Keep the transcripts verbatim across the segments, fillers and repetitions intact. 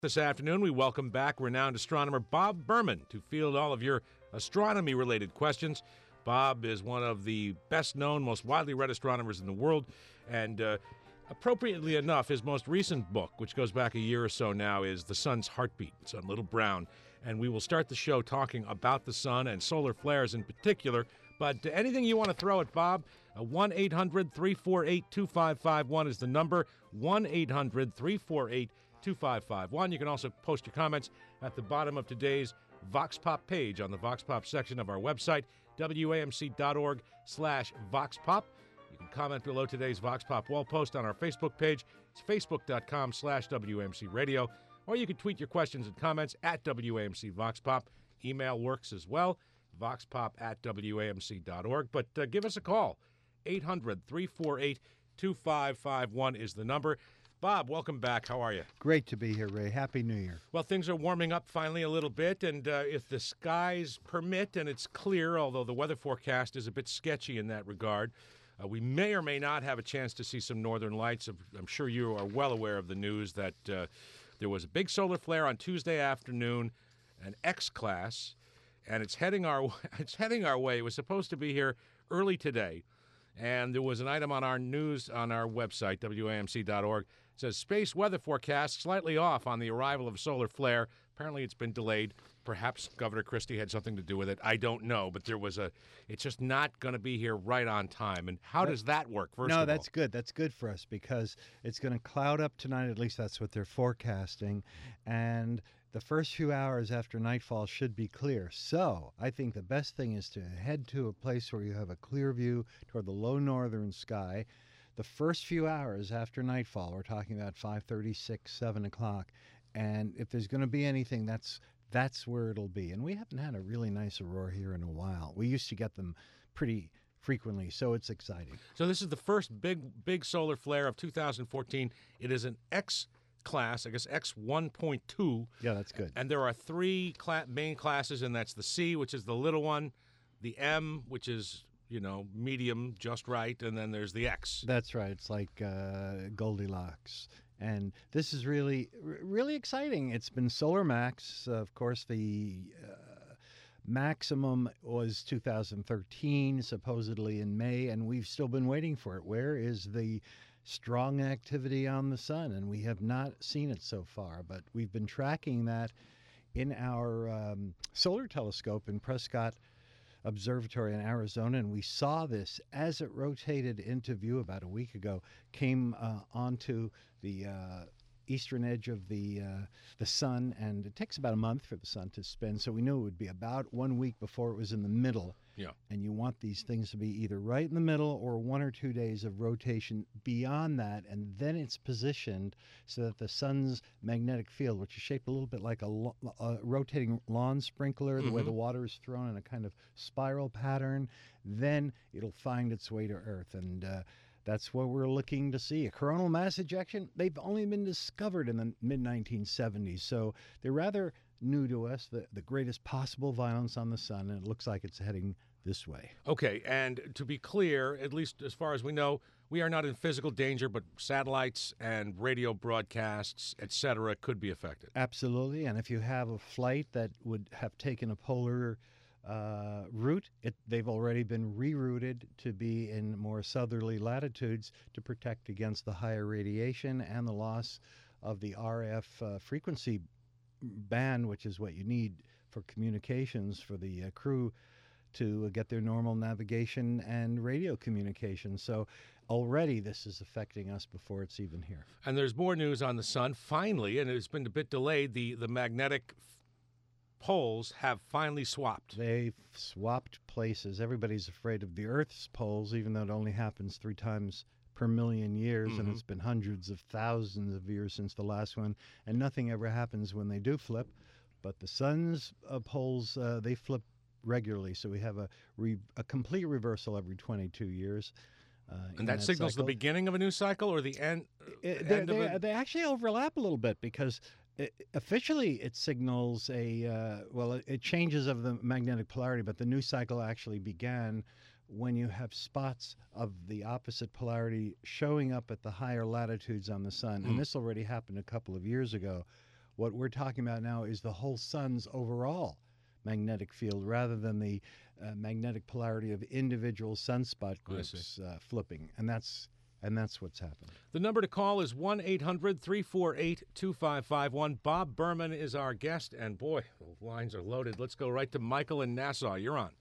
This afternoon, we welcome back renowned astronomer Bob Berman to field all of your astronomy-related questions. Bob is one of the best-known, most widely read astronomers in the world, and uh, appropriately enough, his most recent book, which goes back a year or so now, is The Sun's Heartbeat. It's on Little Brown, and we will start the show talking about the sun and solar flares in particular. But uh, anything you want to throw at Bob, uh, one eight hundred three four eight two five five one is the number, one eight hundred three four eight two five five one. You can also post your comments at the bottom of today's Vox Pop page on the Vox Pop section of our website, W A M C dot org slash Vox Pop. You can comment below today's Vox Pop wall post on our Facebook page. It's facebook dot com slash W A M C radio. Or you can tweet your questions and comments at W A M C Vox Pop. Email works as well, voxpop at W A M C dot org. But uh, give us a call. eight hundred three four eight two five five one is the number. Bob, welcome back. How are you? Great to be here, Ray. Happy New Year. Well, things are warming up finally a little bit, and uh, if the skies permit and it's clear, although the weather forecast is a bit sketchy in that regard, uh, we may or may not have a chance to see some northern lights. I'm sure you are well aware of the news that uh, there was a big solar flare on Tuesday afternoon, an X class, and it's heading our it's heading our way. It was supposed to be here early today. And there was an item on our news on our website, W A M C dot org. It says, space weather forecast slightly off on the arrival of solar flare. Apparently it's been delayed. Perhaps Governor Christie had something to do with it. I don't know. But there was a, it's just not going to be here right on time. And how does that work, first of all? No, that's good. That's good for us because it's going to cloud up tonight. At least that's what they're forecasting. And the first few hours after nightfall should be clear. So I think the best thing is to head to a place where you have a clear view toward the low northern sky. The first few hours after nightfall, we're talking about five thirty, six, seven o'clock. And if there's going to be anything, that's that's where it'll be. And we haven't had a really nice aurora here in a while. We used to get them pretty frequently, so it's exciting. So this is the first big, big solar flare of two thousand fourteen. It is an X class, I guess X one point two. Yeah, that's good. And there are three cla- main classes, and that's the C, which is the little one, the M, which is, you know, medium, just right, and then there's the X. That's right. It's like uh, Goldilocks. And this is really, really exciting. It's been solar max. Uh, of course, the uh, maximum was two thousand thirteen, supposedly in May, and we've still been waiting for it. Where is the strong activity on the sun? And we have not seen it so far, but we've been tracking that in our um, solar telescope in Prescott Observatory in Arizona, and we saw this as it rotated into view about a week ago, came uh, onto the uh, eastern edge of the uh, the sun, and it takes about a month for the sun to spin, so we knew it would be about one week before it was in the middle. Yeah. And you want these things to be either right in the middle or one or two days of rotation beyond that, and then it's positioned so that the sun's magnetic field, which is shaped a little bit like a, lo- a rotating lawn sprinkler, the mm-hmm. way the water is thrown in a kind of spiral pattern, then it'll find its way to Earth. And uh, that's what we're looking to see. A coronal mass ejection, they've only been discovered in the mid nineteen seventies, so they're rather new to us, the, the greatest possible violence on the sun, and it looks like it's heading this way. Okay, and to be clear, at least as far as we know, we are not in physical danger, but satellites and radio broadcasts, et cetera, could be affected. Absolutely, and if you have a flight that would have taken a polar uh, route, it, they've already been rerouted to be in more southerly latitudes to protect against the higher radiation and the loss of the R F uh, frequency band, which is what you need for communications for the uh, crew to uh, get their normal navigation and radio communication. So already this is affecting us before it's even here. And there's more news on the sun. Finally, and it's been a bit delayed, the, the magnetic f- poles have finally swapped. They've swapped places. Everybody's afraid of the Earth's poles, even though it only happens three times per million years, mm-hmm. and it's been hundreds of thousands of years since the last one, and nothing ever happens when they do flip. But the sun's uh, poles, uh, they flip regularly, so we have a re- a complete reversal every twenty-two years. Uh, and that, that signals cycle. The beginning of a new cycle or the end, it, end they, of a... They actually overlap a little bit because it, officially it signals a, uh, well, it, it changes of the magnetic polarity, but the new cycle actually began when you have spots of the opposite polarity showing up at the higher latitudes on the sun. Mm. And this already happened a couple of years ago What we're talking about now is the whole sun's overall magnetic field rather than the uh, magnetic polarity of individual sunspot groups uh, flipping. And that's and that's what's happened. The number to call is one eight hundred three four eight two five five one. Bob Berman is our guest, and boy, the lines are loaded. Let's go right to Michael in Nassau. You're on.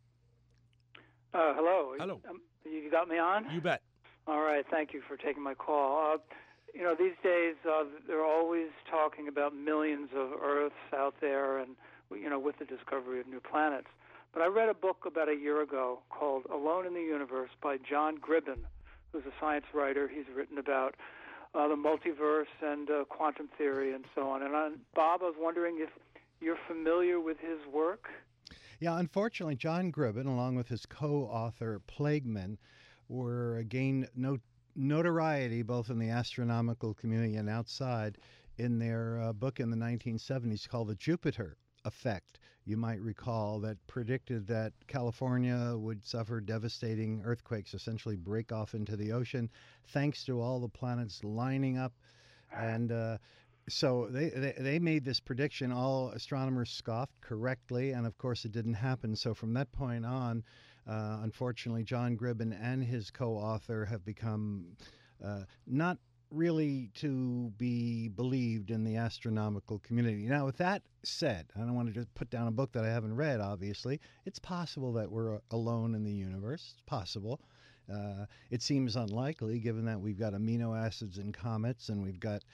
Uh, hello. Hello. Um, you got me on? You bet. All right. Thank you for taking my call. Uh, you know, these days uh, they're always talking about millions of Earths out there, and you know, with the discovery of new planets. But I read a book about a year ago called Alone in the Universe by John Gribben, who's a science writer. He's written about uh, the multiverse and uh, quantum theory and so on. And I, Bob, I was wondering if you're familiar with his work? Yeah, unfortunately, John Gribben, along with his co-author Plagueman, were gained no, notoriety both in the astronomical community and outside in their uh, book in the nineteen seventies called The Jupiter Effect. You might recall that predicted that California would suffer devastating earthquakes, essentially break off into the ocean, thanks to all the planets lining up. And uh, so they, they, they made this prediction. All astronomers scoffed correctly, and of course it didn't happen. So from that point on, uh, unfortunately, John Gribben and his co-author have become uh, not really to be believed in the astronomical community. Now, with that said, I don't want to just put down a book that I haven't read, obviously. It's possible that we're alone in the universe. It's possible. Uh, it seems unlikely, given that we've got amino acids in comets, and we've got,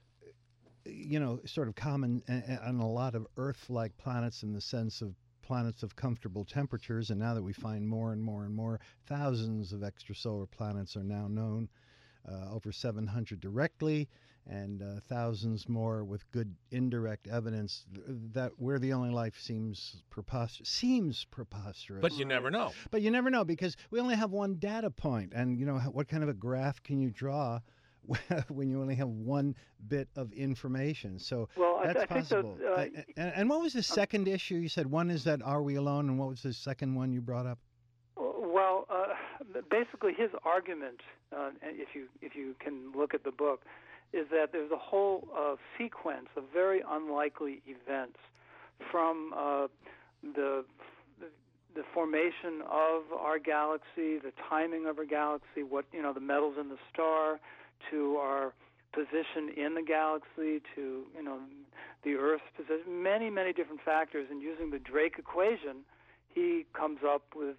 you know, sort of common on a lot of Earth-like planets in the sense of planets of comfortable temperatures. And now that we find more and more and more, thousands of extrasolar planets are now known. Uh, over seven hundred directly, and uh, thousands more with good indirect evidence th- that we're the only life seems preposterous. Seems preposterous. But you never know. But you never know, because we only have one data point, and you know what kind of a graph can you draw when you only have one bit of information? So well, that's I, I possible. Think those, uh, and, and what was the second issue you said? One is that are we alone, and what was the second one you brought up? Well, uh, basically, his argument, uh, if you if you can look at the book, is that there's a whole uh, sequence of very unlikely events, from uh, the, the the formation of our galaxy, the timing of our galaxy, what you know, the metals in the star, to our position in the galaxy, to you know, the Earth's position. Many many different factors, and using the Drake equation, he comes up with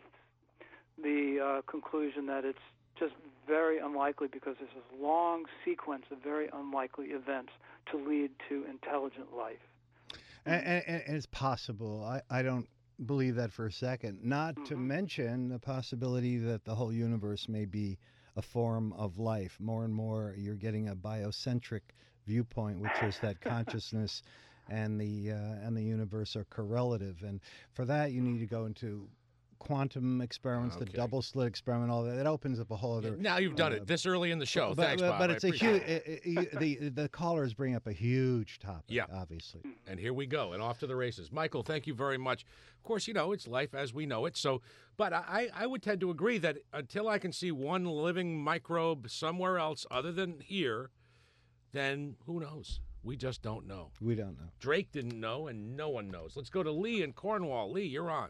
the uh, conclusion that it's just very unlikely, because there's this long sequence of very unlikely events to lead to intelligent life. And, and, and it's possible. I, I don't believe that for a second. Not mm-hmm. to mention the possibility that the whole universe may be a form of life. More and more you're getting a biocentric viewpoint, which is that consciousness and the uh, and the universe are correlative. And for that, you need to go into quantum experiments, okay. the double slit experiment, all that. It opens up a whole other. Now you've done uh, it this early in the show. But, Thanks, but, Bob. But it's I a huge. It, it, the the callers bring up a huge topic. Yeah, obviously. And here we go, and off to the races. Michael, thank you very much. Of course, you know it's life as we know it. So, but I I would tend to agree that until I can see one living microbe somewhere else other than here, then who knows? We just don't know. We don't know. Drake didn't know, and no one knows. Let's go to Lee in Cornwall. Lee, you're on.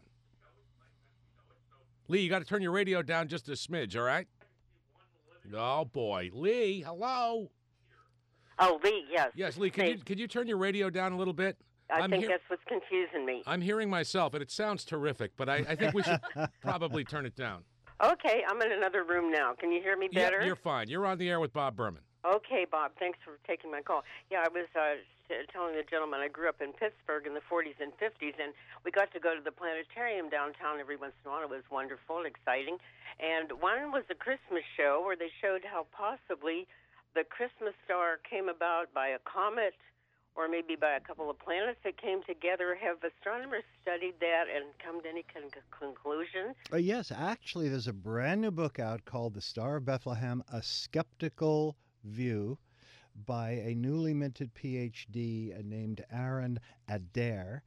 Lee, you got to turn your radio down just a smidge, all right? Oh, boy. Lee, hello? Oh, Lee, yes. Yes, Lee, can you, can you turn your radio down a little bit? I I'm think hear- that's what's confusing me. I'm hearing myself, and it sounds terrific, but I, I think we should probably turn it down. Okay, I'm in another room now. Can you hear me better? Yeah, you're fine. You're on the air with Bob Berman. Okay, Bob, thanks for taking my call. Yeah, I was uh, telling the gentleman I grew up in Pittsburgh in the forties and fifties, and we got to go to the planetarium downtown every once in a while. It was wonderful, exciting. And one was a Christmas show where they showed how possibly the Christmas star came about by a comet or maybe by a couple of planets that came together. Have astronomers studied that and come to any con- conclusion? Uh, yes, actually, there's a brand new book out called The Star of Bethlehem, A Skeptical View, by a newly minted P H D named Aaron Adair.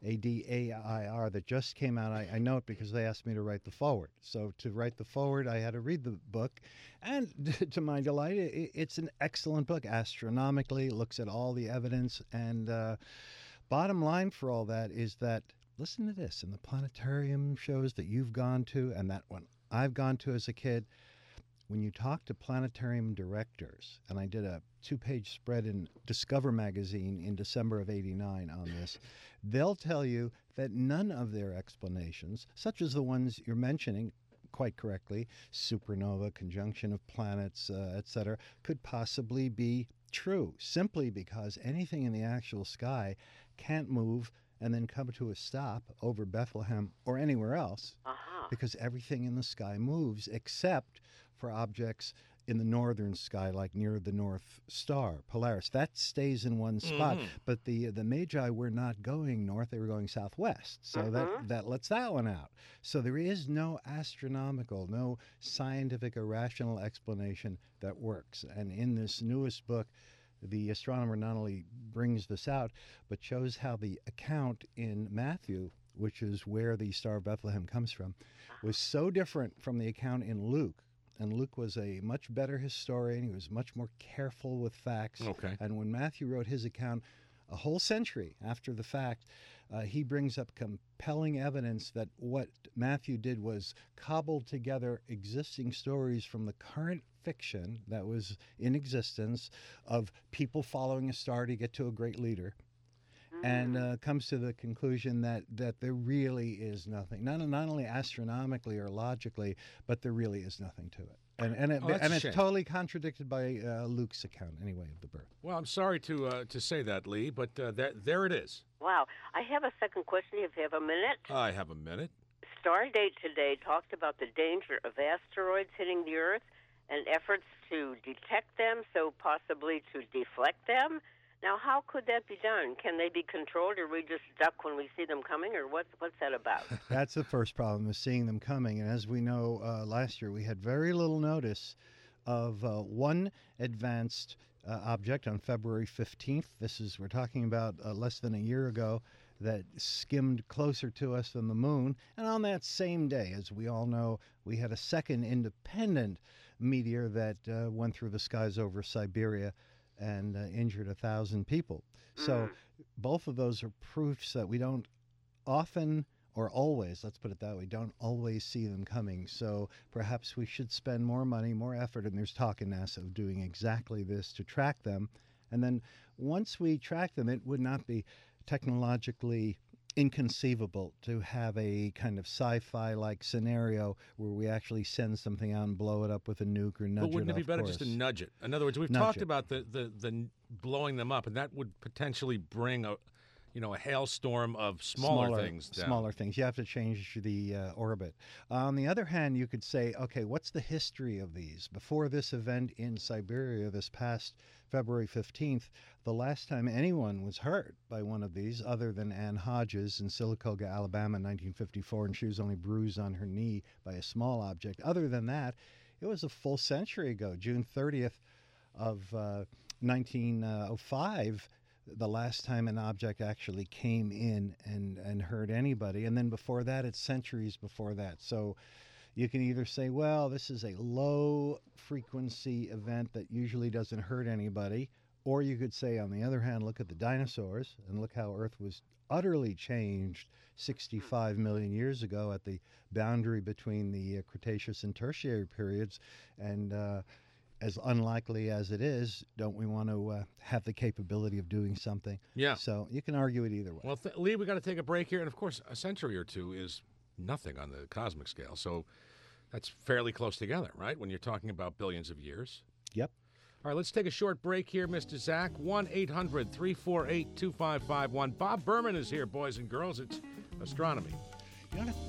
A D A I R, that just came out. I, I know it because they asked me to write the foreword. So to write the foreword, I had to read the book. And to my delight, it, it's an excellent book. Astronomically, it looks at all the evidence. And uh, bottom line for all that is that, listen to this, in the planetarium shows that you've gone to and that one I've gone to as a kid, when you talk to planetarium directors, and I did a two-page spread in Discover magazine in December of eighty-nine on this, they'll tell you that none of their explanations, such as the ones you're mentioning quite correctly, supernova, conjunction of planets, uh, et cetera, could possibly be true, simply because anything in the actual sky can't move and then come to a stop over Bethlehem or anywhere else, Uh-huh. because everything in the sky moves except for objects in the northern sky, like near the North Star, Polaris. That stays in one spot. Mhm. But the the Magi were not going north; they were going southwest. So Mhm. that that lets that one out. So there is no astronomical, no scientific or rational explanation that works. And in this newest book, the astronomer not only brings this out, but shows how the account in Matthew, which is where the Star of Bethlehem comes from, was so different from the account in Luke. And Luke was a much better historian. He was much more careful with facts. Okay. And when Matthew wrote his account a whole century after the fact, uh, he brings up compelling evidence that what Matthew did was cobbled together existing stories from the current fiction that was in existence of people following a star to get to a great leader, and uh, comes to the conclusion that, that there really is nothing, not, not only astronomically or logically, but there really is nothing to it. And, and, it, Oh, that's and a it's shame. totally contradicted by uh, Luke's account, anyway, of the birth. Well, I'm sorry to uh, to say that, Lee, but uh, there, there it is. Wow. I have a second question if you have a minute. I have a minute. Stardate today talked about the danger of asteroids hitting the Earth and efforts to detect them, so possibly to deflect them. Now, how could that be done? Can they be controlled, or we just duck when we see them coming, or what's, what's that about? That's the first problem, is seeing them coming. And as we know, uh, last year we had very little notice of uh, one advanced uh, object on February fifteenth. This is, we're talking about uh, less than a year ago, that skimmed closer to us than the moon. And on that same day, as we all know, we had a second independent meteor that uh, went through the skies over Siberia and uh, injured a thousand people. So both of those are proofs that we don't often or always, let's put it that way, don't always see them coming. So perhaps we should spend more money, more effort, and there's talk in NASA of doing exactly this to track them. And then once we track them, it would not be technologically inconceivable to have a kind of sci-fi-like scenario where we actually send something out and blow it up with a nuke or nudge But wouldn't it it be off better course. just to nudge it? In other words, we've Nudge talked it. about the, the, the n- blowing them up, and that would potentially bring a, you know, a hailstorm of smaller, things down. Smaller things. You have to change the uh, orbit. On the other hand, you could say, okay, what's the history of these? Before this event in Siberia this past February fifteenth, the last time anyone was hurt by one of these, other than Ann Hodges in Silicoga, Alabama in nineteen fifty-four, and she was only bruised on her knee by a small object. Other than that, it was a full century ago, June thirtieth of uh, nineteen oh five, the last time an object actually came in and, and hurt anybody. And then before that, it's centuries before that. So you can either say, well, this is a low-frequency event that usually doesn't hurt anybody, or you could say, on the other hand, look at the dinosaurs and look how Earth was utterly changed sixty-five million years ago at the boundary between the uh, Cretaceous and Tertiary periods. And uh, as unlikely as it is, don't we want to uh, have the capability of doing something? Yeah. So you can argue it either way. Well, th- Lee, we got to take a break here, and of course, a century or two is nothing on the cosmic scale. So that's fairly close together, right? When you're talking about billions of years. Yep. All right, let's take a short break here, Mister Zach. one eight hundred three four eight two five five one. Bob Berman is here, boys and girls. It's astronomy. You know,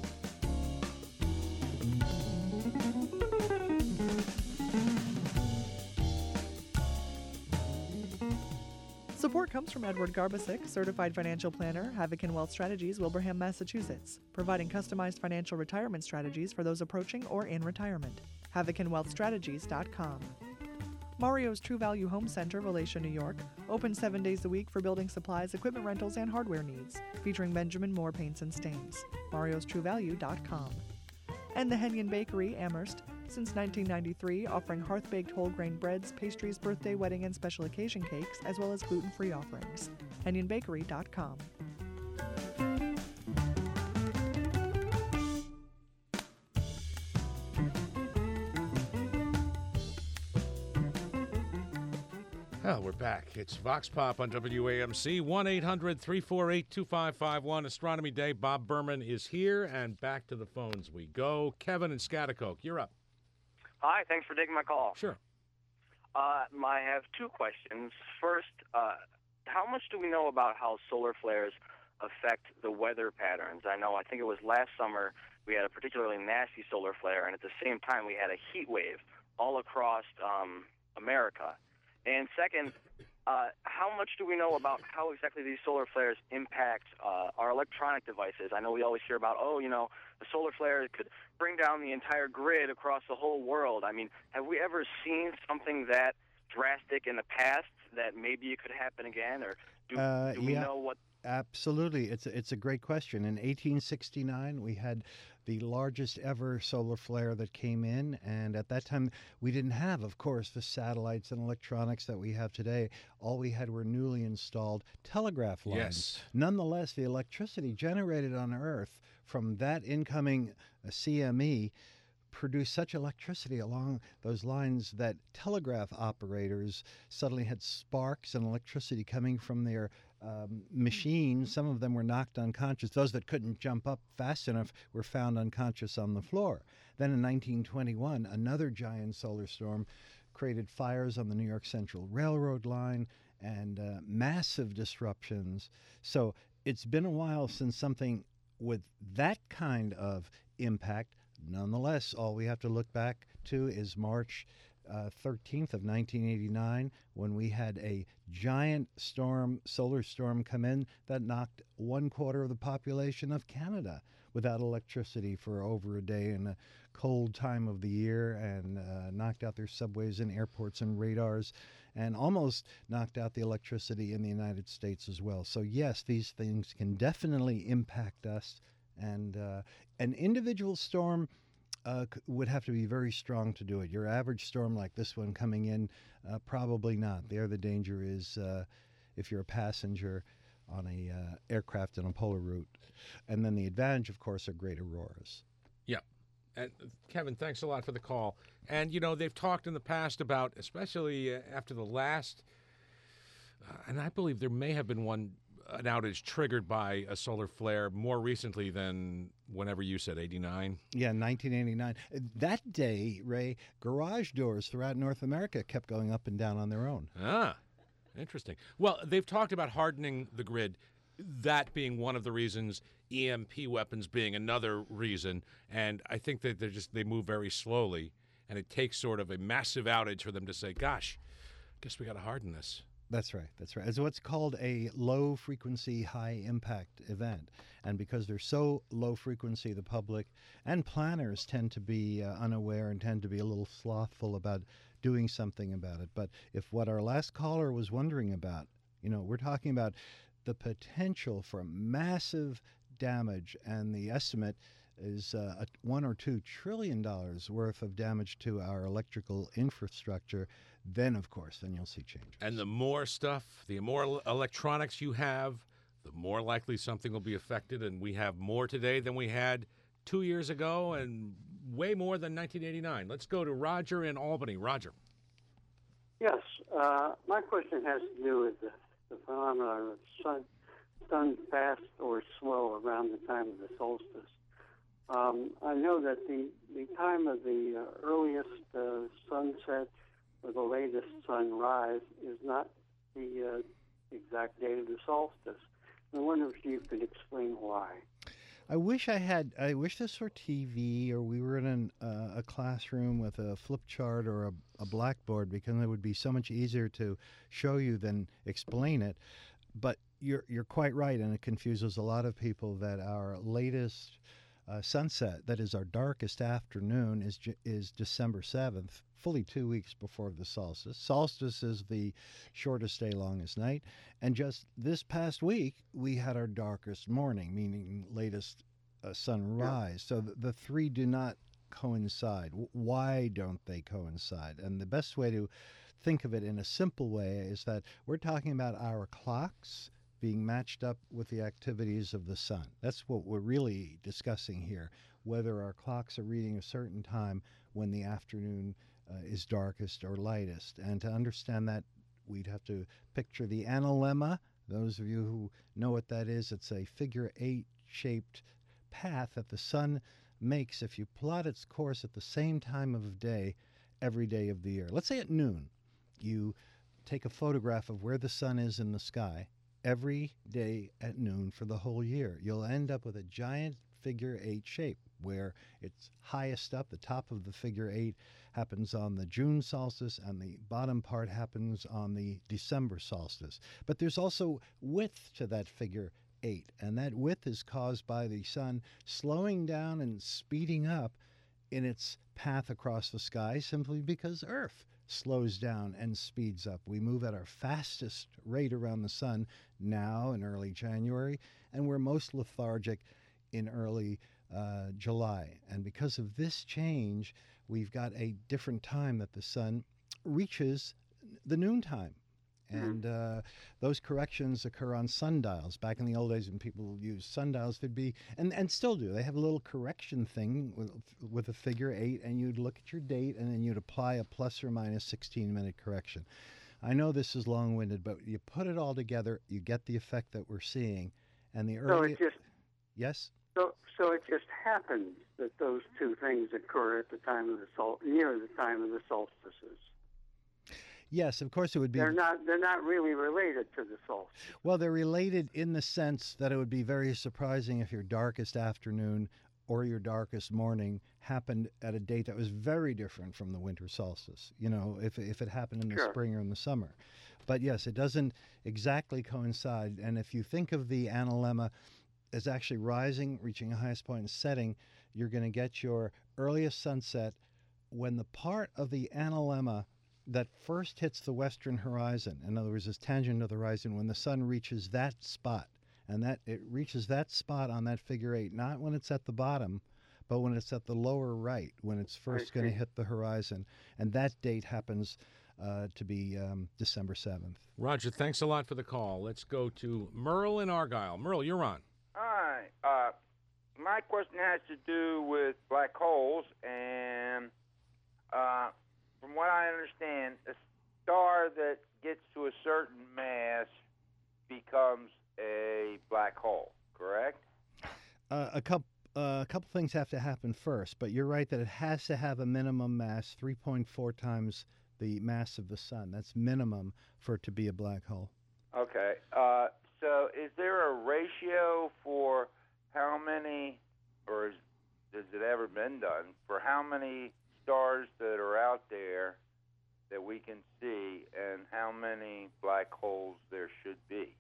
Support comes from Edward Garbasick, Certified Financial Planner, Havoc and Wealth Strategies, Wilbraham, Massachusetts, providing customized financial retirement strategies for those approaching or in retirement. havoc and wealth strategies dot com. Mario's True Value Home Center, Valatia, New York, open seven days a week for building supplies, equipment rentals, and hardware needs, featuring Benjamin Moore Paints and Stains. marios true value dot com. And the Henyon Bakery, Amherst, since nineteen ninety-three, offering hearth-baked whole grain breads, pastries, birthday, wedding, and special occasion cakes, as well as gluten-free offerings. henyon bakery dot com. Well, we're back. It's Vox Pop on W A M C, one eight hundred three four eight two five five one. Astronomy Day. Bob Berman is here, and back to the phones we go. Kevin in Schaghticoke, you're up. Hi, thanks for taking my call. Sure. Uh, I have two questions. First, uh, how much do we know about how solar flares affect the weather patterns? I know, I think it was last summer, we had a particularly nasty solar flare, and at the same time we had a heat wave all across um, America. And second, uh, how much do we know about how exactly these solar flares impact uh, our electronic devices? I know we always hear about, oh, you know, a solar flare could bring down the entire grid across the whole world. I mean, have we ever seen something that drastic in the past that maybe it could happen again? Or do, Uh, do we yeah. know what... Absolutely. It's a, it's a great question. In eighteen sixty-nine, we had the largest ever solar flare that came in. And at that time, we didn't have, of course, the satellites and electronics that we have today. All we had were newly installed telegraph lines. Yes. Nonetheless, the electricity generated on Earth from that incoming uh, C M E produced such electricity along those lines that telegraph operators suddenly had sparks and electricity coming from their um, machines. Some of them were knocked unconscious. Those that couldn't jump up fast enough were found unconscious on the floor. Then in nineteen twenty-one, another giant solar storm created fires on the New York Central Railroad line and uh, massive disruptions. So it's been a while since something with that kind of impact. Nonetheless, all we have to look back to is March uh, thirteenth of nineteen eighty-nine, when we had a giant storm, solar storm, come in that knocked one quarter of the population of Canada without electricity for over a day in a cold time of the year, and uh, knocked out their subways and airports and radars, and almost knocked out the electricity in the United States as well. So yes, these things can definitely impact us. And uh, an individual storm uh, c- would have to be very strong to do it. Your average storm like this one coming in, uh, probably not. There the danger is uh, if you're a passenger on a uh, aircraft in a polar route. And then the advantage, of course, are great auroras. Yeah. And uh, Kevin, thanks a lot for the call. And, you know, they've talked in the past about, especially uh, after the last, uh, and I believe there may have been one, an outage triggered by a solar flare more recently than whenever you said eighty-nine. Yeah, nineteen eighty-nine. That day, Ray, garage doors throughout North America kept going up and down on their own. Ah, interesting. Well, they've talked about hardening the grid, that being one of the reasons, E M P weapons being another reason, and I think that they just they move very slowly, and it takes sort of a massive outage for them to say, gosh, guess we got to harden this. That's right. That's right. It's what's called a low frequency, high impact event. And because they're so low frequency, the public and planners tend to be uh, unaware and tend to be a little slothful about doing something about it. But if what our last caller was wondering about, you know, we're talking about the potential for massive damage, and the estimate is uh, a one or two trillion dollars worth of damage to our electrical infrastructure, then of course, then you'll see changes. And the more stuff, the more el- electronics you have, the more likely something will be affected. And we have more today than we had two years ago, and way more than nineteen eighty-nine. Let's go to Roger in Albany. Roger. Yes, uh, my question has to do with the, the phenomenon of sun, sun fast or slow around the time of the solstice. Um, I know that the, the time of the uh, earliest uh, sunset or the latest sunrise is not the uh, exact date of the solstice. I wonder if you could explain why. I wish I had. I wish this were T V, or we were in an, uh, a classroom with a flip chart or a, a blackboard, because it would be so much easier to show you than explain it. But you're you're quite right, and it confuses a lot of people that our latest uh, sunset, that is our darkest afternoon, is is December seventh, fully two weeks before the solstice. Solstice is the shortest day, longest night. And just this past week, we had our darkest morning, meaning latest uh, sunrise. Yeah. So the, the three do not coincide. Why don't they coincide? And the best way to think of it in a simple way is that we're talking about our clocks being matched up with the activities of the sun. That's what we're really discussing here, whether our clocks are reading a certain time when the afternoon uh, is darkest or lightest. And to understand that, we'd have to picture the analemma. Those of you who know what that is, it's a figure eight shaped path that the sun makes if you plot its course at the same time of day every day of the year. Let's say at noon, you take a photograph of where the sun is in the sky every day at noon for the whole year. You'll end up with a giant figure eight shape where it's highest up. The top of the figure eight happens on the June solstice and the bottom part happens on the December solstice. But there's also width to that figure eight, and that width is caused by the sun slowing down and speeding up in its path across the sky simply because Earth slows down and speeds up. We move at our fastest rate around the sun now in early January, and we're most lethargic in early uh, July. And because of this change, we've got a different time that the sun reaches the noontime. And uh, those corrections occur on sundials. Back in the old days when people used sundials, there'd be, and, and still do, they have a little correction thing with, with a figure eight, and you'd look at your date, and then you'd apply a plus or minus sixteen minute correction. I know this is long-winded, but you put it all together, you get the effect that we're seeing. And the early... So it just... Yes? So, so it just happens that those two things occur at the time of the sol- near the time of the solstices. Yes, of course it would be. They're not. They're not really related to the solstice. Well, they're related in the sense that it would be very surprising if your darkest afternoon or your darkest morning happened at a date that was very different from the winter solstice. You know, if if it happened in the Sure. spring or in the summer. But yes, it doesn't exactly coincide. And if you think of the analemma as actually rising, reaching a highest point, and setting, you're going to get your earliest sunset when the part of the analemma that first hits the western horizon, in other words, is tangent to the horizon, when the sun reaches that spot. And that it reaches that spot on that figure eight, not when it's at the bottom, but when it's at the lower right, when it's first going to hit the horizon. And that date happens uh, to be um, December seventh. Roger, thanks a lot for the call. Let's go to Merle in Argyle. Merle, you're on. Hi. Uh, my question has to do with black holes, and uh, from what I understand, a star that gets to a certain mass becomes a black hole, correct? Uh, a couple. Uh, a couple things have to happen first, but you're right that it has to have a minimum mass, three point four times the mass of the sun. That's minimum for it to be a black hole. Okay. Uh, so is there a ratio for how many, or is, has it ever been done, for how many stars that are out there that we can see and how many black holes there should be?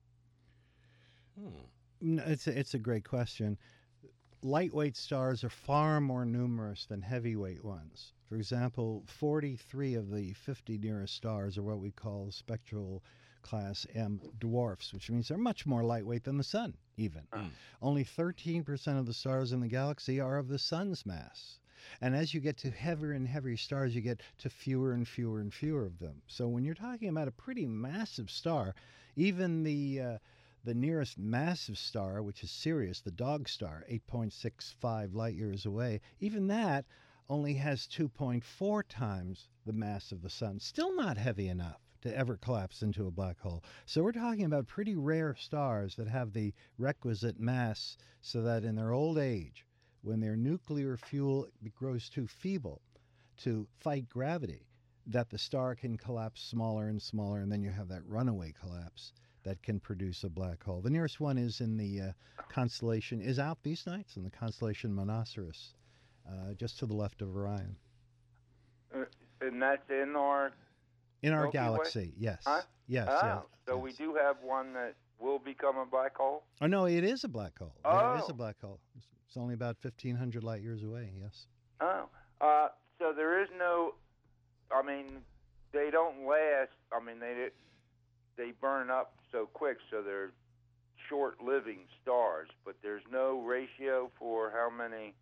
Hmm. It's a, it's a great question. Lightweight stars are far more numerous than heavyweight ones. For example, forty-three of the fifty nearest stars are what we call spectral class M dwarfs, which means they're much more lightweight than the sun, even. Mm. Only thirteen percent of the stars in the galaxy are of the sun's mass. And as you get to heavier and heavier stars, you get to fewer and fewer and fewer of them. So when you're talking about a pretty massive star, even the... Uh, The nearest massive star, which is Sirius, the dog star, eight point six five light years away, even that only has two point four times the mass of the sun. Still not heavy enough to ever collapse into a black hole. So we're talking about pretty rare stars that have the requisite mass so that in their old age, when their nuclear fuel grows too feeble to fight gravity, that the star can collapse smaller and smaller, and then you have that runaway collapse that can produce a black hole. The nearest one is in the uh, constellation, is out these nights in the constellation Monoceros, uh, just to the left of Orion. Uh, and that's in our... In our Milky galaxy, Way? yes. Huh? Yes, oh, yes. So yes. we do have one that will become a black hole? Oh, no, it is a black hole. Oh. It is a black hole. It's only about fifteen hundred light years away, yes. Oh. Uh, so there is no I mean, they don't last. I mean, they they burn up so quick, so they're short-living stars. But there's no ratio for how many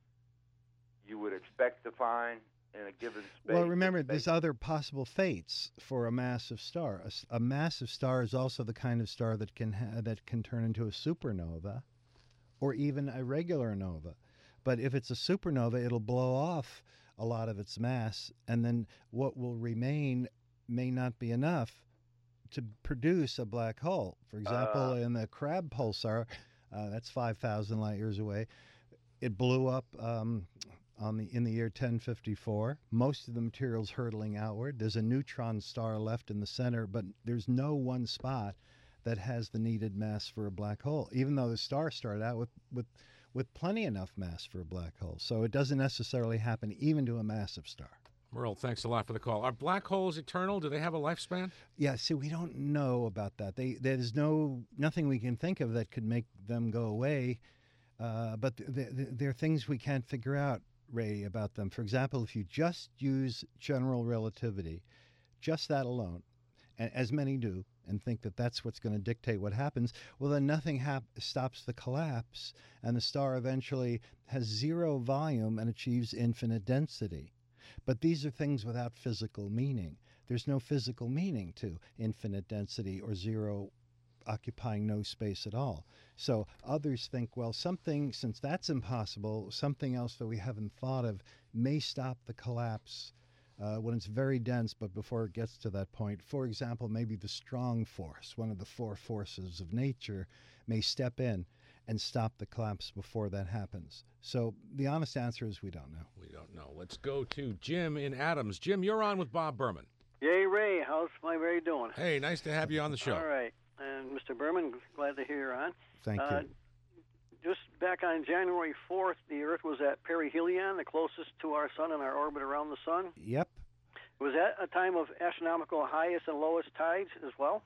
you would expect to find in a given space. Well, remember, there's other possible fates for a massive star. A, s- a massive star is also the kind of star that can ha- that can turn into a supernova, or even a regular nova. But if it's a supernova, it'll blow off a lot of its mass, and then what will remain may not be enough to produce a black hole. For example, Uh. in the Crab pulsar, uh, that's five thousand light years away. It blew up um, on the in the year ten fifty-four. Most of the material's hurtling outward. There's a neutron star left in the center, but there's no one spot that has the needed mass for a black hole, even though the star started out with, with, with plenty enough mass for a black hole. So it doesn't necessarily happen even to a massive star. Merle, thanks a lot for the call. Are black holes eternal? Do they have a lifespan? Yeah, see, we don't know about that. They, there's no nothing we can think of that could make them go away, uh, but th- th- th- there are things we can't figure out, Ray, about them. For example, if you just use general relativity, just that alone, a- as many do, and think that that's what's going to dictate what happens, well, then nothing hap- stops the collapse, and the star eventually has zero volume and achieves infinite density. But these are things without physical meaning. There's no physical meaning to infinite density or zero occupying no space at all. So others think, well, something, since that's impossible, something else that we haven't thought of may stop the collapse uh, when it's very dense, but before it gets to that point. For example, maybe the strong force, one of the four forces of nature, may step in and stop the collapse before that happens. So the honest answer is we don't know. We don't know. Let's go to Jim in Adams. Jim, you're on with Bob Berman. Yay, Ray. How's my Ray doing? Hey, nice to have you on the show. All right. And Mister Berman, glad to hear you're on. Thank uh, you. Just back on January fourth, the Earth was at perihelion, the closest to our sun in our orbit around the sun. Yep. Was that a time of astronomical highest and lowest tides as well?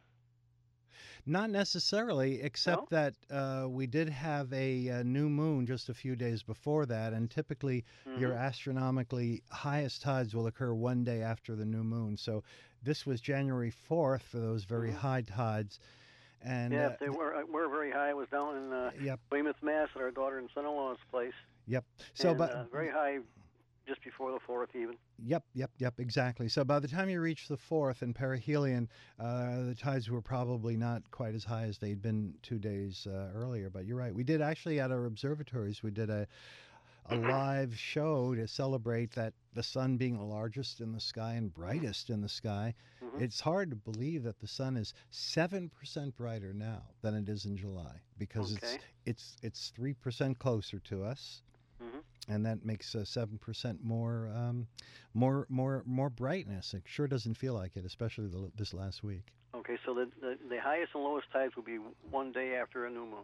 Not necessarily, except No? that uh, we did have a, uh new moon just a few days before that, and typically Mhm. your astronomically highest tides will occur one day after the new moon. So this was January fourth for those very Mhm. high tides. And yeah, uh, they were uh, were very high. I was down in uh, Yep, Weymouth, Mass, at our daughter and son-in-law's place. yep. So, and, but uh, very high, just before the fourth, even. Yep, yep, yep, exactly. So by the time you reach the fourth in perihelion, uh, the tides were probably not quite as high as they'd been two days uh, earlier. But you're right. We did actually at our observatories, we did a a live show to celebrate that the sun being the largest in the sky and brightest in the sky. Mhm. It's hard to believe that the sun is seven percent brighter now than it is in July because Okay. it's it's it's three percent closer to us. Mhm. And that makes uh, seven percent more, um, more, more, more brightness. It sure doesn't feel like it, especially the, this last week. Okay, so the, the the highest and lowest tides will be one day after a new moon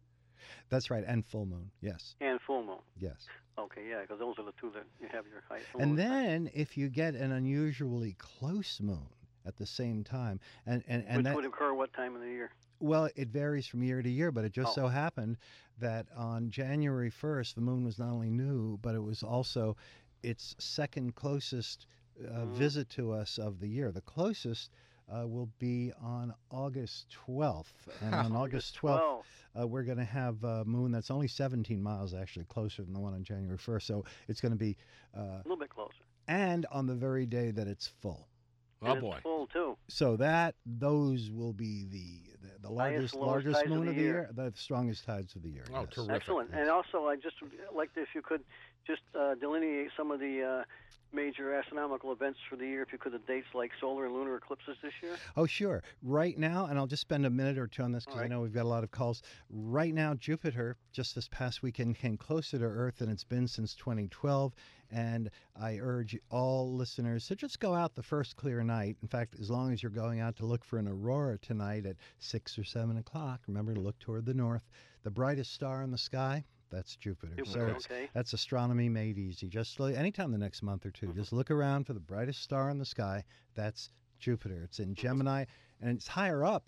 That's right, and full moon. Yes, and full moon. yes. Okay, yeah, because those are the two that you have your highest and, And lowest tides. then if you get an unusually close moon at the same time, and and and Which that, would occur what time of the year? well, it varies from year to year, but it just Oh. so happened that on January first, the moon was not only new, but it was also its second closest uh, Mm. visit to us of the year. The closest uh, will be on August twelfth. And on August twelfth, Twelve. uh, we're going to have a moon that's only seventeen miles actually closer than the one on January first. So it's going to be, uh, A little bit closer. and on the very day that it's full. Oh, And boy. It's full too. So that those will be the the, the largest and lowest largest tides of moon the of the year. year, the strongest tides of the year. Oh, yes. terrific. Excellent. Yes. And also, I just would like to, if you could just uh, delineate some of the uh, major astronomical events for the year, if you could, the dates like solar and lunar eclipses this year. Oh, sure. Right now, and I'll just spend a minute or two on this because All I right. know we've got a lot of calls. Right now, Jupiter, just this past weekend, came closer to Earth than it's been since twenty twelve. And I urge all listeners to just go out the first clear night. In fact, as long as you're going out to look for an aurora tonight at six or seven o'clock, remember to look toward the north. The brightest star in the sky, that's Jupiter. Jupiter, So it's, okay. that's astronomy made easy. Just look, anytime the next month or two, just look around for the brightest star in the sky. That's Jupiter. It's in Gemini, and it's higher up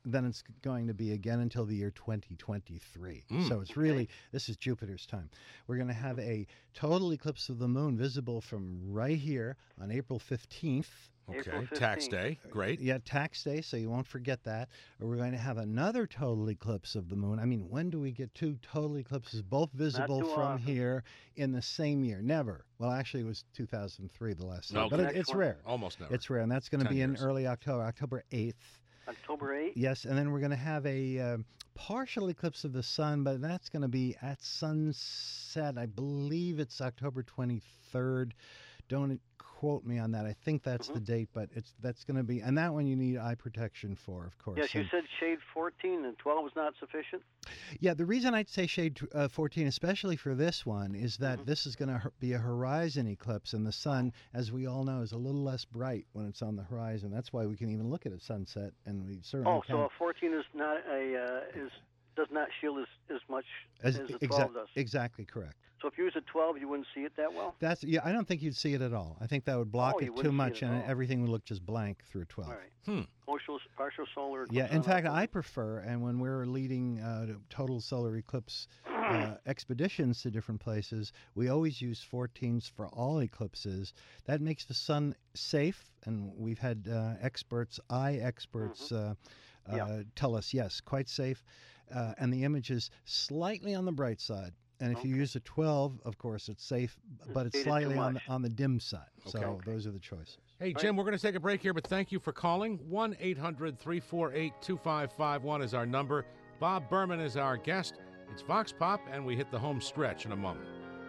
than it's going to be again until the year twenty twenty-three. Mm. So it's really, this is Jupiter's time. We're going to have a total eclipse of the moon visible from right here on April fifteenth. Okay, tax day. Great. Yeah, tax day, so you won't forget that. We're going to have another total eclipse of the moon. I mean, when do we get two total eclipses, both visible too from often. here in the same year? Never. Well, actually, it was two thousand three, the last time. Okay. But it, Next it's one. rare. Almost never. It's rare, and that's going to Ten be in years. early October, October eighth. October eighth? Yes, and then we're going to have a um, partial eclipse of the sun, but that's going to be at sunset. I believe it's October twenty-third. Don't quote me on that. I think that's Mhm. the date, but it's that's going to be, and that one you need eye protection for, of course. Yes, you And- said shade fourteen and twelve was not sufficient? Yeah, the reason I'd say shade uh, fourteen, especially for this one, is that Mhm. this is going to be a horizon eclipse, and the sun, as we all know, is a little less bright when it's on the horizon. That's why we can even look at a sunset, and we certainly Oh, can. so a fourteen is not a uh, is does not shield as, as much as, the exa- twelve does. Exactly correct. So if you use a twelve, you wouldn't see it that well? That's yeah. I don't think you'd see it at all. I think that would block Oh, you it wouldn't too see it much, at and all. everything would look just blank through twelve. All right. Hmm. Partial, partial solar eclipse Yeah. In on fact, October. I prefer, and when we're leading uh, to total solar eclipse uh, expeditions to different places, we always use fourteens for all eclipses. That makes the sun safe, and we've had uh, experts, eye experts, uh, uh, Yeah. tell us yes, quite safe, uh, and the image is slightly on the bright side. And if you Okay. use a twelve, of course, it's safe, but it's Shaded too slightly on the, much. on the dim side. So Okay. those are the choices. Hey, Jim, we're going to take a break here, but thank you for calling. one eight hundred three four eight two five five one is our number. Bob Berman is our guest. It's Vox Pop, and we hit the home stretch in a moment.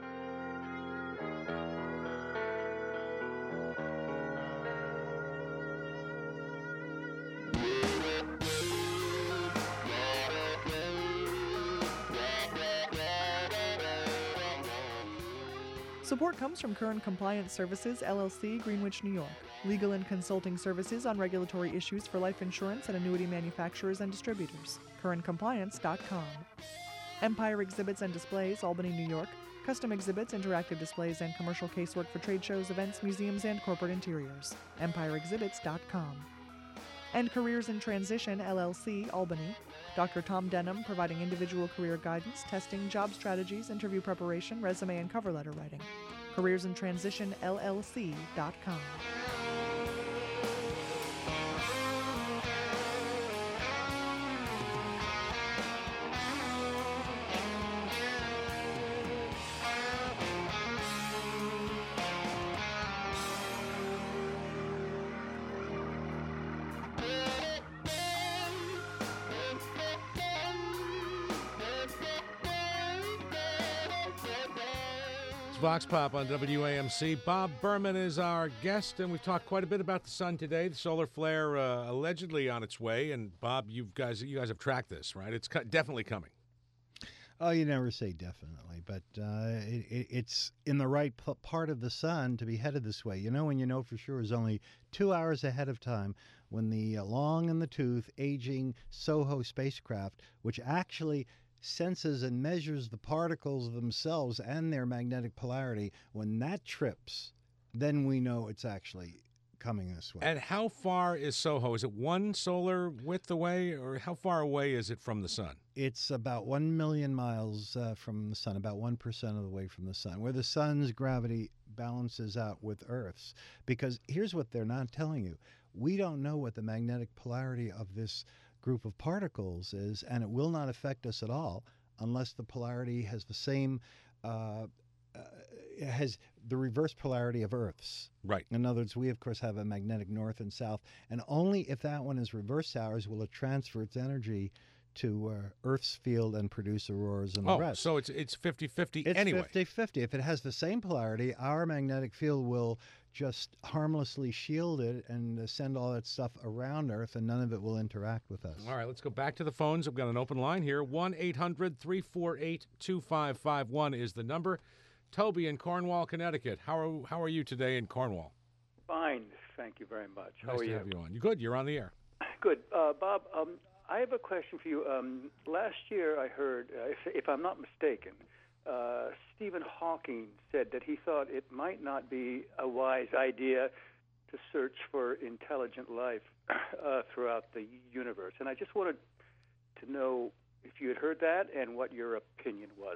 Support comes from Current Compliance Services, L L C, Greenwich, New York. Legal and consulting services on regulatory issues for life insurance and annuity manufacturers and distributors. current compliance dot com. Empire Exhibits and Displays, Albany, New York. Custom exhibits, interactive displays, and commercial casework for trade shows, events, museums, and corporate interiors. empire exhibits dot com. And Careers in Transition, L L C, Albany. Doctor Tom Denham providing individual career guidance, testing, job strategies, interview preparation, resume, and cover letter writing. careers in transition L L C dot com. It's Vox Pop on W A M C. Bob Berman is our guest, and we've talked quite a bit about the sun today. The solar flare uh, allegedly on its way, and Bob, you guys, you guys have tracked this, right? It's co- definitely coming. Oh, you never say definitely, but uh, it, it, it's in the right p- part of the sun to be headed this way. You know, when you know for sure is only two hours ahead of time when the uh, long in the tooth, aging SOHO spacecraft, which actually senses and measures the particles themselves and their magnetic polarity, when that trips, then we know it's actually coming this way. And how far is SOHO? Is it one solar width away, or how far away is it from the sun? It's about one million miles uh, from the sun, about one percent of the way from the sun, where the sun's gravity balances out with Earth's. Because here's what they're not telling you. We don't know what the magnetic polarity of this group of particles is, and it will not affect us at all unless the polarity has the same, uh, uh, has the reverse polarity of Earth's. Right. In other words, we, of course, have a magnetic north and south, and only if that one is reversed ours will it transfer its energy to uh, Earth's field and produce auroras and the Oh, rest. so it's it's fifty-fifty It's anyway. fifty-fifty. If it has the same polarity, our magnetic field will just harmlessly shield it and uh, send all that stuff around Earth, and none of it will interact with us. All right, let's go back to the phones. I've got an open line here. one eight hundred three four eight two five five one is the number. Toby in Cornwall, Connecticut. How are how are you today in Cornwall? Fine, thank you very much. How nice are to you? have you on. You good? You're on the air. Good. Uh, Bob, um, I have a question for you. Um, last year I heard, uh, if, if I'm not mistaken, uh, Stephen Hawking said that he thought it might not be a wise idea to search for intelligent life uh, throughout the universe. And I just wanted to know if you had heard that and what your opinion was.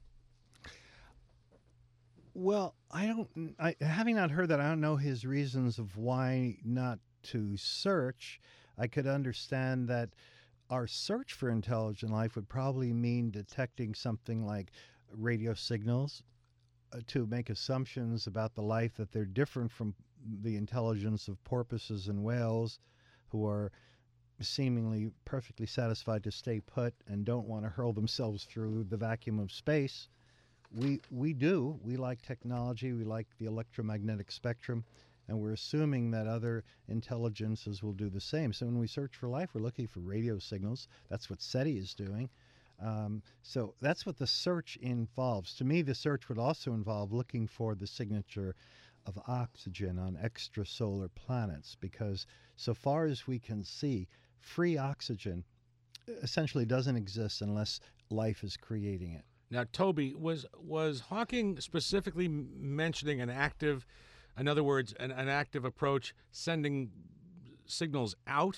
Well, I don't. I, having not heard that, I don't know his reasons of why not to search. I could understand that our search for intelligent life would probably mean detecting something like radio signals uh, to make assumptions about the life that they're different from the intelligence of porpoises and whales, who are seemingly perfectly satisfied to stay put and don't want to hurl themselves through the vacuum of space. We we do. We like technology. We like the electromagnetic spectrum, and we're assuming that other intelligences will do the same. So when we search for life, we're looking for radio signals. That's what SETI is doing. Um, so that's what the search involves. To me, the search would also involve looking for the signature of oxygen on extrasolar planets, because so far as we can see, free oxygen essentially doesn't exist unless life is creating it. Now, Toby, was was Hawking specifically m- mentioning an active, in other words, an, an active approach, sending signals out?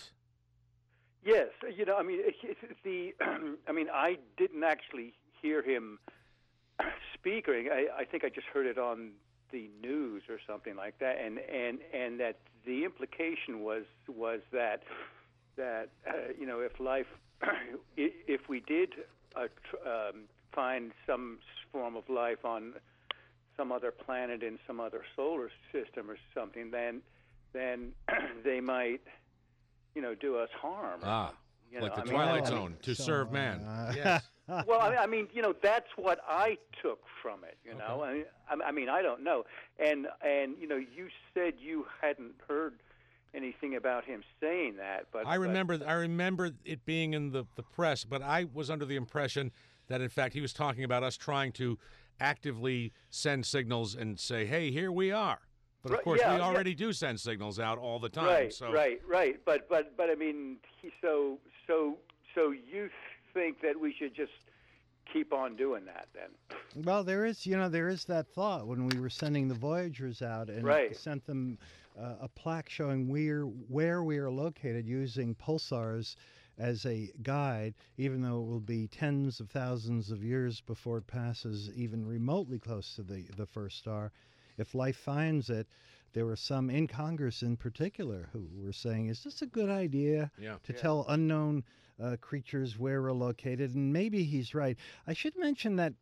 Yes, you know, I mean, it, it, the, I mean, I didn't actually hear him speak, or I, I think I just heard it on the news or something like that, and and and that the implication was was that that uh, you know, if life, if we did uh, tr- um, find some form of life on some other planet in some other solar system or something, then then they might, you know, do us harm. Ah, you like know? the I Twilight mean, Zone, to so, serve man. uh, Yes. well, I mean, I mean, you know, that's what I took from it. You know, Okay. I mean, I mean, I don't know. And and you know, you said you hadn't heard anything about him saying that, but I remember I remember it being in the, the press, but I was under the impression that, in fact, he was talking about us trying to actively send signals and say, hey, here we are. But, of Right, course, yeah, we yeah. already do send signals out all the time. right, so right, right. But but but I mean, he, so so so you think that we should just keep on doing that then? Well, there is, you know, there is that thought when we were sending the Voyagers out and Right. sent them uh, a plaque showing where where we are located using pulsars as a guide, even though it will be tens of thousands of years before it passes even remotely close to the, the first star. If life finds it, there were some in Congress in particular who were saying, is this a good idea Yeah. to Yeah. tell unknown uh, creatures where we're located? And maybe he's right. I should mention that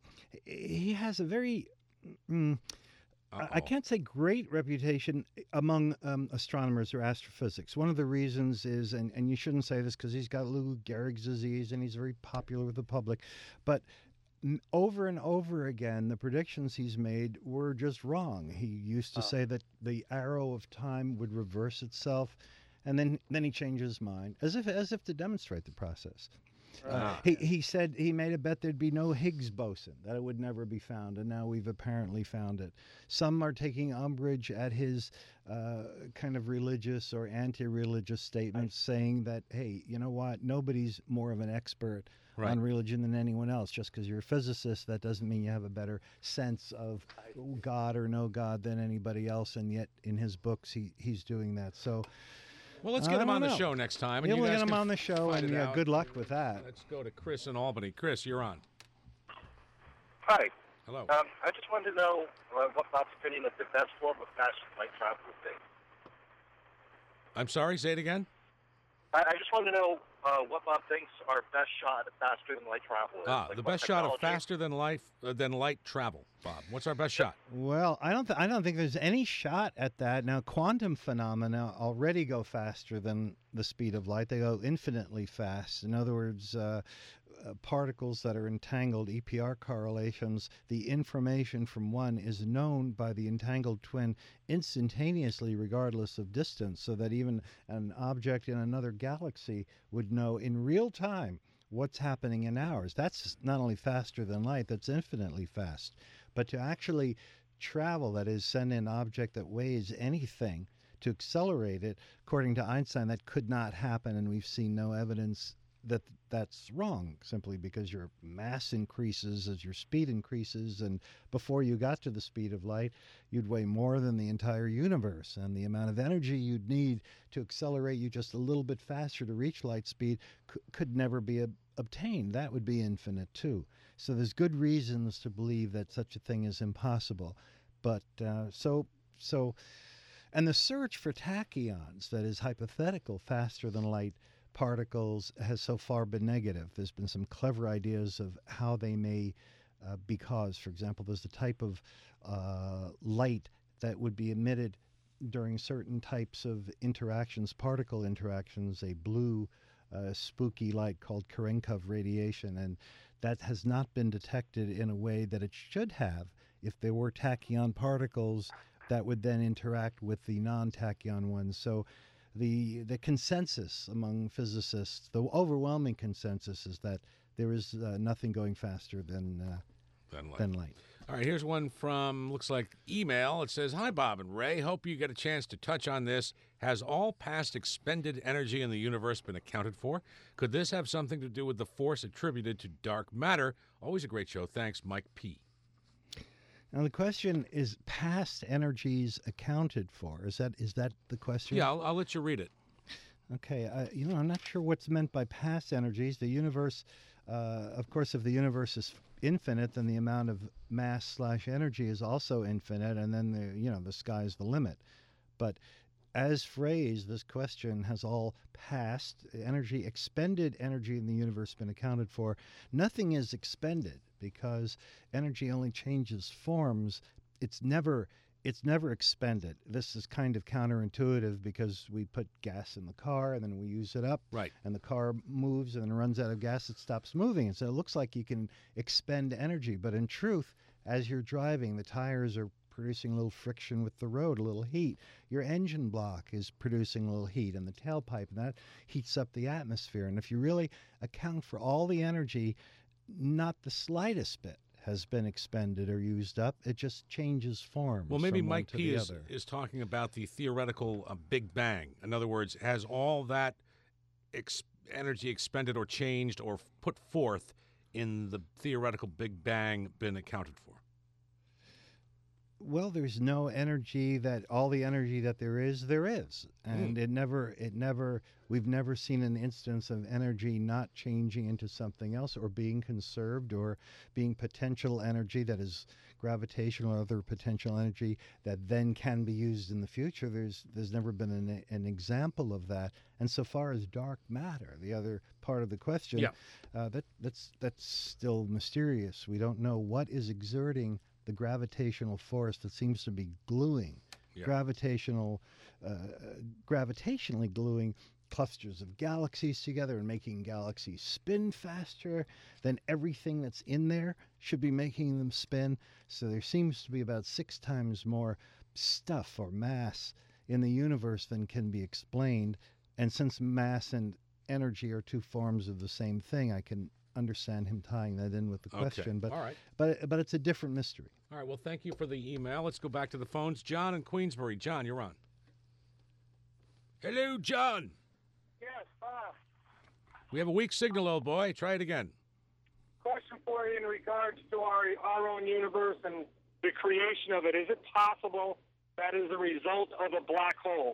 he has a very... Mm, I- I Uh-oh. can't say great reputation among um, astronomers or astrophysics. One of the reasons is, and, and you shouldn't say this because he's got Lou Gehrig's disease and he's very popular with the public, but n- over and over again, the predictions he's made were just wrong. He used to Oh. say that the arrow of time would reverse itself, and then then he changed his mind, as if as if to demonstrate the process. Uh, Ah. he, he said he made a bet there'd be no Higgs boson, that it would never be found, and now we've apparently found it. Some are taking umbrage at his uh, kind of religious or anti-religious statements, saying that, hey, you know what, nobody's more of an expert Right. on religion than anyone else. Just because you're a physicist, that doesn't mean you have a better sense of God or no God than anybody else, and yet in his books he, he's doing that. So Well, let's I get him don't on the know. show next time. And yeah, you we'll guys get him can on the show, fight and it yeah, out. good luck with that. Let's go to Chris in Albany. Chris, you're on. Hi. Hello. Um, I just wanted to know uh, what Bob's opinion of the best form of fast light travel would be. I'm sorry, say it again? I, I just wanted to know uh, what Bob thinks our best shot at faster than light travel is. Ah, Like, the what best shot of technology- faster than life uh, than light travel, Bob. What's our best shot? Well, I don't. Th- I don't think there's any shot at that. Now, quantum phenomena already go faster than the speed of light. They go infinitely fast. In other words, uh, uh, particles that are entangled, E P R correlations, the information from one is known by the entangled twin instantaneously, regardless of distance, so that even an object in another galaxy would know in real time what's happening in ours. That's not only faster than light, that's infinitely fast. But to actually travel, that is, send an object that weighs anything, to accelerate it, according to Einstein, that could not happen, and we've seen no evidence that that's wrong, simply because your mass increases as your speed increases, and before you got to the speed of light, you'd weigh more than the entire universe, and the amount of energy you'd need to accelerate you just a little bit faster to reach light speed c- could never be ob- obtained. That would be infinite too. So there's good reasons to believe that such a thing is impossible. But uh, so so, and the search for tachyons, that is hypothetical faster than light particles, has so far been negative. There's been some clever ideas of how they may uh, be caused. For example, there's the type of uh, light that would be emitted during certain types of interactions, particle interactions, a blue uh, spooky light called Cherenkov radiation, and that has not been detected in a way that it should have if there were tachyon particles that would then interact with the non-tachyon ones. So the the consensus among physicists, the overwhelming consensus, is that there is uh, nothing going faster than uh, Than light. than light. All right, here's one from, looks like, email. It says, "Hi, Bob and Ray. Hope you get a chance to touch on this. Has all past expended energy in the universe been accounted for? Could this have something to do with the force attributed to dark matter? Always a great show. Thanks, Mike P." Now the question is, past energies accounted for? Is that is that the question? Yeah, I'll, I'll let you read it. Okay, uh, you know, I'm not sure what's meant by past energies. The universe, uh, of course, if the universe is infinite, then the amount of mass slash energy is also infinite, and then the you know the sky's the limit. But as phrased, this question has all past energy, expended energy in the universe been accounted for. Nothing is expended because energy only changes forms. It's never it's never expended. This is kind of counterintuitive because we put gas in the car and then we use it up. Right. And the car moves and then runs out of gas, it stops moving. And so it looks like you can expend energy. But in truth, as you're driving, the tires are producing a little friction with the road, a little heat. Your engine block is producing a little heat in the tailpipe, and that heats up the atmosphere. And if you really account for all the energy, not the slightest bit has been expended or used up. It just changes form. Well, maybe from one Mike to P the is, other. is talking about the theoretical uh, Big Bang. In other words, has all that ex- energy expended or changed or f- put forth in the theoretical Big Bang been accounted for? Well, there's no energy that all the energy that there is, there is, and Mm. it never, it never, we've never seen an instance of energy not changing into something else or being conserved or being potential energy that is gravitational or other potential energy that then can be used in the future. There's, there's never been an, an example of that. And so far as dark matter, the other part of the question, Yeah. uh, that that's that's still mysterious. We don't know what is exerting the gravitational force that seems to be gluing, Yeah. gravitational, uh, gravitationally gluing clusters of galaxies together and making galaxies spin faster than everything that's in there should be making them spin. So there seems to be about six times more stuff or mass in the universe than can be explained. And since mass and energy are two forms of the same thing, I can understand him tying that in with the Okay. question. But All right. but but it's a different mystery. All right, well, thank you for the email. Let's go back to the phones. John in Queensbury. John, you're on. Hello, John. Yes, Bob. We have a weak signal, old boy. Try it again. Question for you in regards to our our own universe and the creation of it. Is it possible that is a result of a black hole?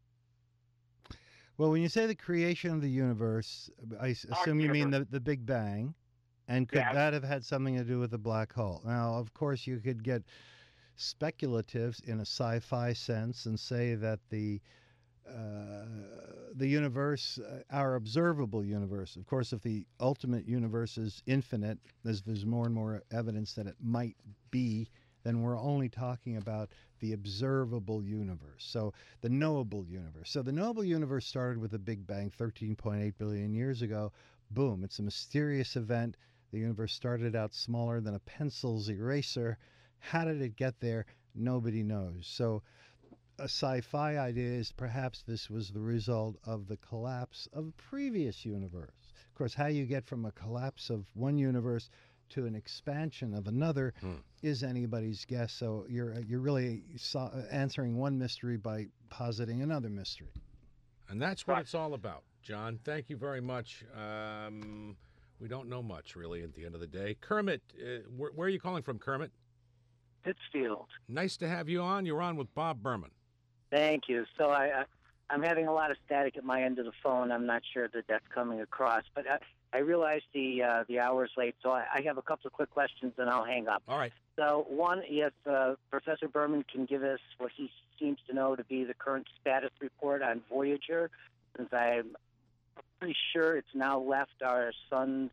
Well, when you say the creation of the universe, I s- assume you mean the, the Big Bang. And could Yes. that have had something to do with the black hole? Now, of course, you could get speculative in a sci-fi sense and say that the uh, the universe, uh, our observable universe, of course, if the ultimate universe is infinite, there's, there's more and more evidence that it might be, then we're only talking about the observable universe, so the knowable universe. So the knowable universe started with the Big Bang thirteen point eight billion years ago. Boom, it's a mysterious event. The universe started out smaller than a pencil's eraser. How did it get there? Nobody knows. So a sci-fi idea is perhaps this was the result of the collapse of a previous universe. Of course, how you get from a collapse of one universe to an expansion of another Hmm. is anybody's guess. So you're you're really so- answering one mystery by positing another mystery. And that's what it's all about. John. Thank you very much. Um, we don't know much, really, at the end of the day. Kermit, uh, where, where are you calling from, Kermit? Pittsfield. Nice to have you on. You're on with Bob Berman. Thank you. So I, I, I'm having a lot of static at my end of the phone. I'm not sure that that's coming across, but I, I realize the uh, the hour's late, so I, I have a couple of quick questions, and I'll hang up. All right. So one, if uh, Professor Berman can give us what he seems to know to be the current status report on Voyager, since I'm pretty sure it's now left our sun's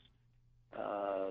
uh,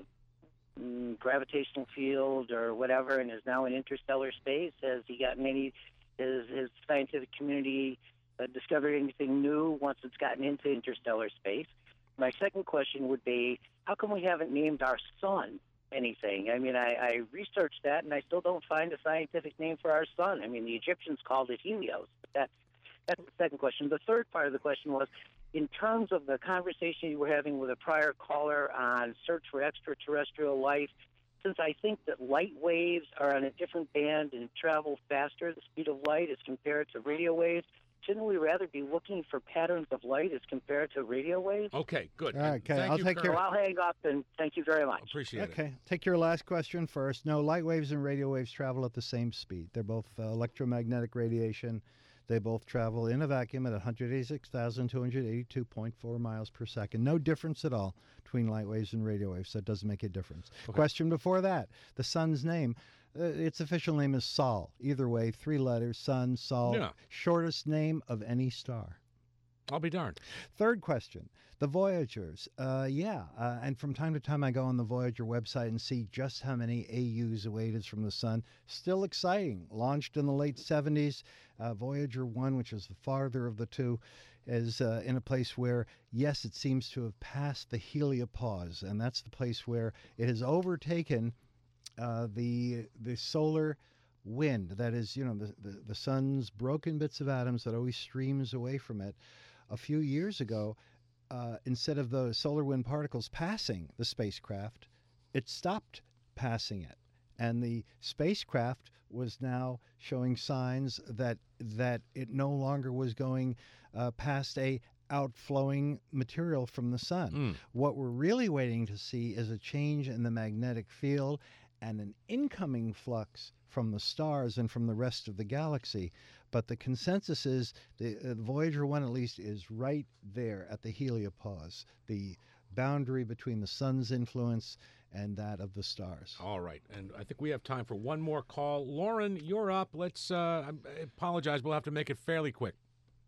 mm, gravitational field or whatever, and is now in interstellar space. Has he gotten any? Is his scientific community uh, discovered anything new once it's gotten into interstellar space? My second question would be, how come we haven't named our sun anything? I mean, I, I researched that, and I still don't find a scientific name for our sun. I mean, the Egyptians called it Helios. But that's, that's the second question. The third part of the question was, in terms of the conversation you were having with a prior caller on search for extraterrestrial life, since I think that light waves are on a different band and travel faster, the speed of light, as compared to radio waves, shouldn't we rather be looking for patterns of light as compared to radio waves? Okay, good. All right, okay, Thank I'll you, take Kermit. your- Well, I'll hang up, and thank you very much. Appreciate it. Okay, take your last question first. No, light waves and radio waves travel at the same speed. They're both uh, electromagnetic radiation. They both travel in a vacuum at one hundred eighty-six thousand two hundred eighty-two point four miles per second. No difference at all between light waves and radio waves. That doesn't make a difference. Okay. Question before that, the sun's name. Uh, its official name is Sol. Either way, three letters, Sun, Sol. Yeah. Shortest name of any star. I'll be darned. Third question, the Voyagers. Uh, yeah, uh, and from time to time I go on the Voyager website and see just how many A Us awaited from the sun. Still exciting. Launched in the late seventies. Uh, Voyager one, which is the farther of the two, is uh, in a place where, yes, it seems to have passed the heliopause, and that's the place where it has overtaken uh, the the solar wind. That is, you know, the, the, the sun's broken bits of atoms that always streams away from it. A few years ago, uh, instead of the solar wind particles passing the spacecraft, it stopped passing it. And the spacecraft was now showing signs that that it no longer was going uh, past a outflowing material from the sun. Mm. What we're really waiting to see is a change in the magnetic field and an incoming flux from the stars and from the rest of the galaxy. But the consensus is the uh, Voyager one, at least, is right there at the heliopause, the boundary between the sun's influence and that of the stars. All right, and I think we have time for one more call. Lauren, you're up. Let's, uh, I apologize, we'll have to make it fairly quick.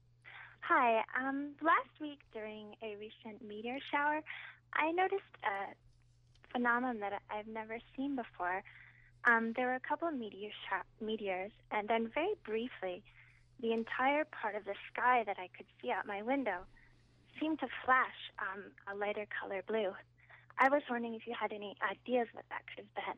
Hi. Um, last week during a recent meteor shower, I noticed a phenomenon that I've never seen before. Um, there were a couple of meteor sh- meteors, and then very briefly, the entire part of the sky that I could see out my window seemed to flash um, a lighter color blue. I was wondering if you had any ideas what that could have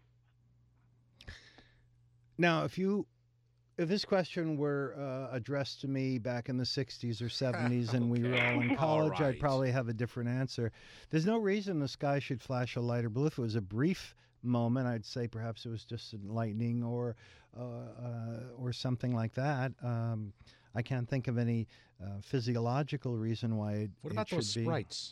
been. Now, if you if this question were uh, addressed to me back in the sixties or seventies and we were all in All college, right. I'd probably have a different answer. There's no reason the sky should flash a lighter blue. If it was a brief moment, I'd say perhaps it was just lightning or uh, uh, or something like that. Um, I can't think of any uh, physiological reason why it, What it about should those be. sprites?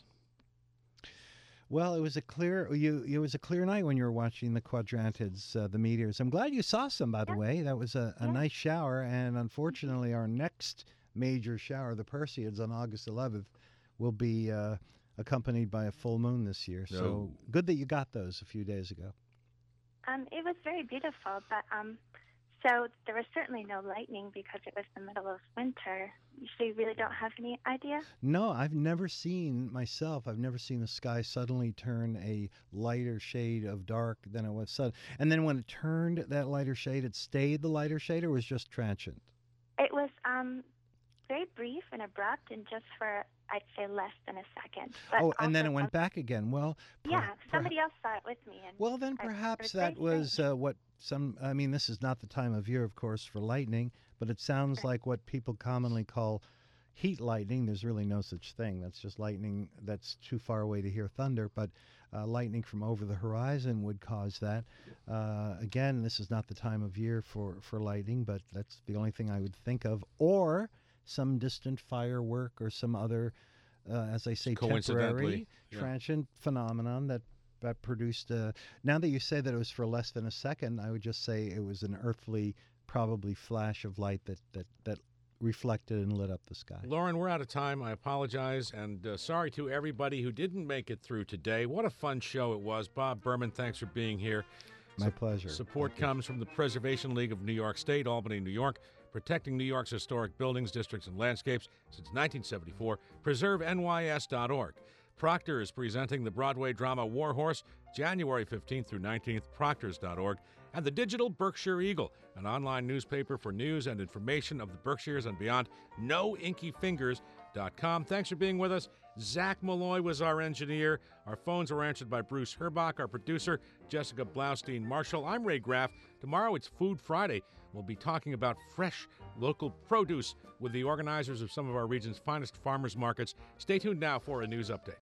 Well, it was a clear you. It was a clear night when you were watching the quadrantids, uh, the meteors. I'm glad you saw some, by the way. That was a, a nice shower, and unfortunately, our next major shower, the Perseids, on August eleventh, will be uh, accompanied by a full moon this year. So No. good that you got those a few days ago. Um, it was very beautiful, but um, so there was certainly no lightning because it was the middle of winter. So you really don't have any idea? No, I've never seen myself. I've never seen the sky suddenly turn a lighter shade of dark than it was sun. And then when it turned that lighter shade, it stayed the lighter shade, or was just transient? It was um, very brief and abrupt, and just for, I'd say, less than a second. But Oh, and then it also went back again. Well, per- Yeah, somebody else saw it with me. And Well, then I- perhaps it very that was uh, what some, I mean, this is not the time of year, of course, for lightning, but it sounds like what people commonly call heat lightning. There's really no such thing. That's just lightning that's too far away to hear thunder, but uh, lightning from over the horizon would cause that. Uh, again, this is not the time of year for, for lightning, but that's the only thing I would think of. Or some distant firework or some other uh, as I say, Coincidentally, temporary, yeah. transient phenomenon that that produced. Uh, now that you say that it was for less than a second, I would just say it was an earthly, probably flash of light that that that reflected and lit up the sky. Lauren, we're out of time. I apologize, and uh, sorry to everybody who didn't make it through today. What a fun show it was. Bob Berman, thanks for being here. My Su- pleasure. Support Thank you. comes from the Preservation League of New York State, Albany, New York, protecting New York's historic buildings, districts, and landscapes since nineteen seventy-four. preserve N Y S dot org. Proctor is presenting the Broadway drama War Horse, January fifteenth through nineteenth, proctors dot org. And the Digital Berkshire Eagle, an online newspaper for news and information of the Berkshires and beyond, no inky fingers dot com. Thanks for being with us. Zach Malloy was our engineer. Our phones were answered by Bruce Herbach, our producer, Jessica Blaustein-Marshall. I'm Ray Graff. Tomorrow it's Food Friday. We'll be talking about fresh local produce with the organizers of some of our region's finest farmers markets. Stay tuned now for a news update.